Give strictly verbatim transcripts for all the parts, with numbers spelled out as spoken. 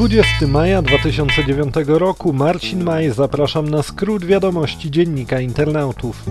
dwudziestego maja dwa tysiące dziewiątego roku, Marcin Maj, zapraszam na skrót wiadomości Dziennika Internautów.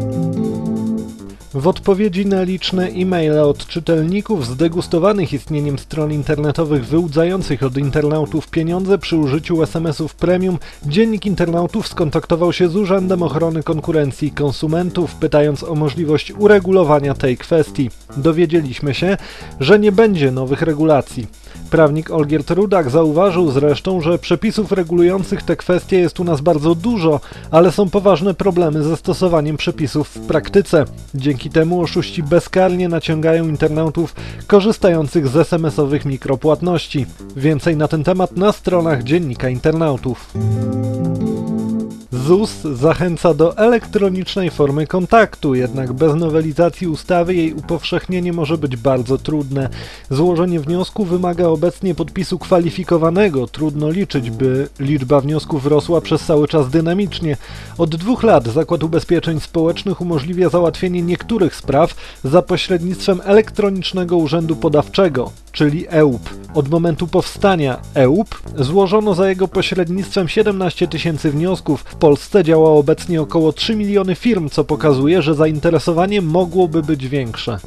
W odpowiedzi na liczne e-maile od czytelników zdegustowanych istnieniem stron internetowych wyłudzających od internautów pieniądze przy użyciu es em esów premium, Dziennik Internautów skontaktował się z Urzędem Ochrony Konkurencji i Konsumentów, pytając o możliwość uregulowania tej kwestii. Dowiedzieliśmy się, że nie będzie nowych regulacji. Prawnik Olgierd Rudak zauważył zresztą, że przepisów regulujących te kwestie jest u nas bardzo dużo, ale są poważne problemy ze stosowaniem przepisów w praktyce. Dzięki temu oszuści bezkarnie naciągają internautów korzystających z es em esowych mikropłatności. Więcej na ten temat na stronach Dziennika Internautów. Z u s zachęca do elektronicznej formy kontaktu, jednak bez nowelizacji ustawy jej upowszechnienie może być bardzo trudne. Złożenie wniosku wymaga obecnie podpisu kwalifikowanego. Trudno liczyć, by liczba wniosków rosła przez cały czas dynamicznie. Od dwóch lat Zakład Ubezpieczeń Społecznych umożliwia załatwienie niektórych spraw za pośrednictwem elektronicznego urzędu podawczego, czyli e u p. Od momentu powstania e u p złożono za jego pośrednictwem siedemnaście tysięcy wniosków. W Polsce działa obecnie około trzy miliony firm, co pokazuje, że zainteresowanie mogłoby być większe.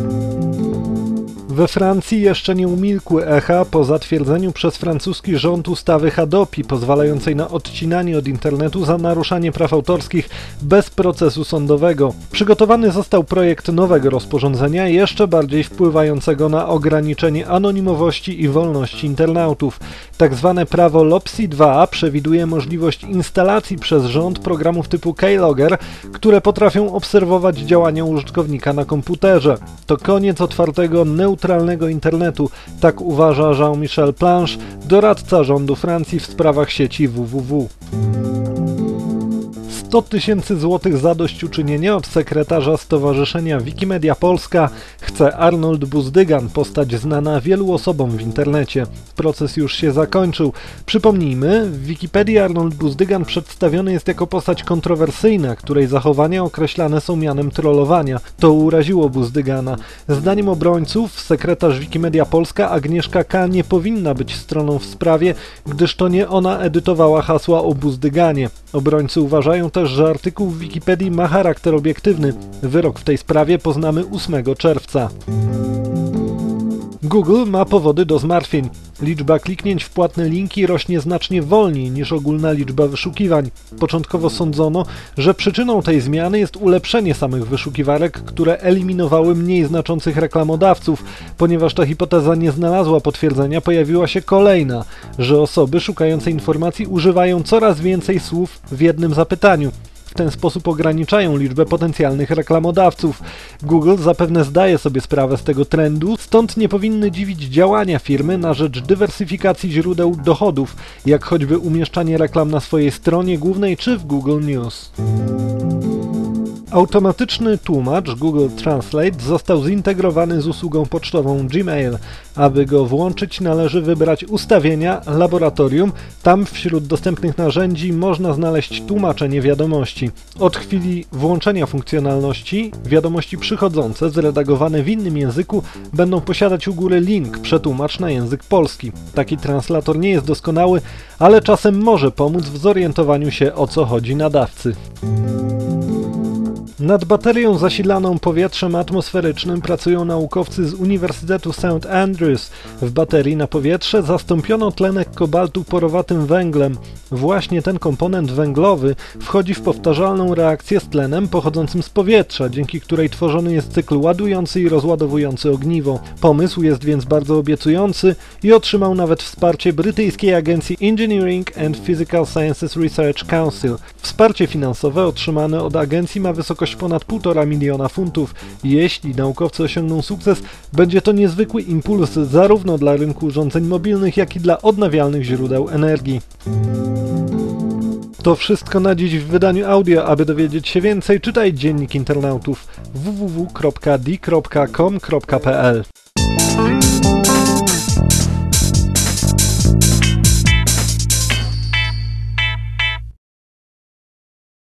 We Francji jeszcze nie umilkły echa po zatwierdzeniu przez francuski rząd ustawy Hadopi, pozwalającej na odcinanie od internetu za naruszanie praw autorskich bez procesu sądowego. Przygotowany został projekt nowego rozporządzenia, jeszcze bardziej wpływającego na ograniczenie anonimowości i wolności internautów. Tak zwane prawo LOPSI dwa a przewiduje możliwość instalacji przez rząd programów typu Keylogger, które potrafią obserwować działania użytkownika na komputerze. To koniec otwartego, neutralnego internetu, tak uważa Jean-Michel Planche, doradca rządu Francji w sprawach sieci W W W. sto tysięcy złotych zadośćuczynienia od sekretarza Stowarzyszenia Wikimedia Polska chce Arnold Buzdygan, postać znana wielu osobom w internecie. Proces już się zakończył. Przypomnijmy, w Wikipedii Arnold Buzdygan przedstawiony jest jako postać kontrowersyjna, której zachowania określane są mianem trollowania. To uraziło Buzdygana. Zdaniem obrońców sekretarz Wikimedia Polska Agnieszka K. nie powinna być stroną w sprawie, gdyż to nie ona edytowała hasła o Buzdyganie. Obrońcy uważają też, że artykuł w Wikipedii ma charakter obiektywny. Wyrok w tej sprawie poznamy ósmego czerwca. Google ma powody do zmartwień. Liczba kliknięć w płatne linki rośnie znacznie wolniej niż ogólna liczba wyszukiwań. Początkowo sądzono, że przyczyną tej zmiany jest ulepszenie samych wyszukiwarek, które eliminowały mniej znaczących reklamodawców. Ponieważ ta hipoteza nie znalazła potwierdzenia, pojawiła się kolejna, że osoby szukające informacji używają coraz więcej słów w jednym zapytaniu. W ten sposób ograniczają liczbę potencjalnych reklamodawców. Google zapewne zdaje sobie sprawę z tego trendu, stąd nie powinny dziwić działania firmy na rzecz dywersyfikacji źródeł dochodów, jak choćby umieszczanie reklam na swojej stronie głównej czy w Google News. Automatyczny tłumacz Google Translate został zintegrowany z usługą pocztową Gmail. Aby go włączyć, należy wybrać ustawienia, laboratorium. Tam wśród dostępnych narzędzi można znaleźć tłumaczenie wiadomości. Od chwili włączenia funkcjonalności, wiadomości przychodzące, zredagowane w innym języku, będą posiadać u góry link przetłumacz na język polski. Taki translator nie jest doskonały, ale czasem może pomóc w zorientowaniu się, o co chodzi nadawcy. Nad baterią zasilaną powietrzem atmosferycznym pracują naukowcy z Uniwersytetu Saint Andrews. W baterii na powietrze zastąpiono tlenek kobaltu porowatym węglem. Właśnie ten komponent węglowy wchodzi w powtarzalną reakcję z tlenem pochodzącym z powietrza, dzięki której tworzony jest cykl ładujący i rozładowujący ogniwo. Pomysł jest więc bardzo obiecujący i otrzymał nawet wsparcie brytyjskiej agencji Engineering and Physical Sciences Research Council. Wsparcie finansowe otrzymane od agencji ma wysokość ponad półtora miliona funtów. Jeśli naukowcy osiągną sukces, będzie to niezwykły impuls zarówno dla rynku urządzeń mobilnych, jak i dla odnawialnych źródeł energii. To wszystko na dziś w wydaniu audio. Aby dowiedzieć się więcej, czytaj Dziennik Internautów w w w kropka d kropka com kropka p l.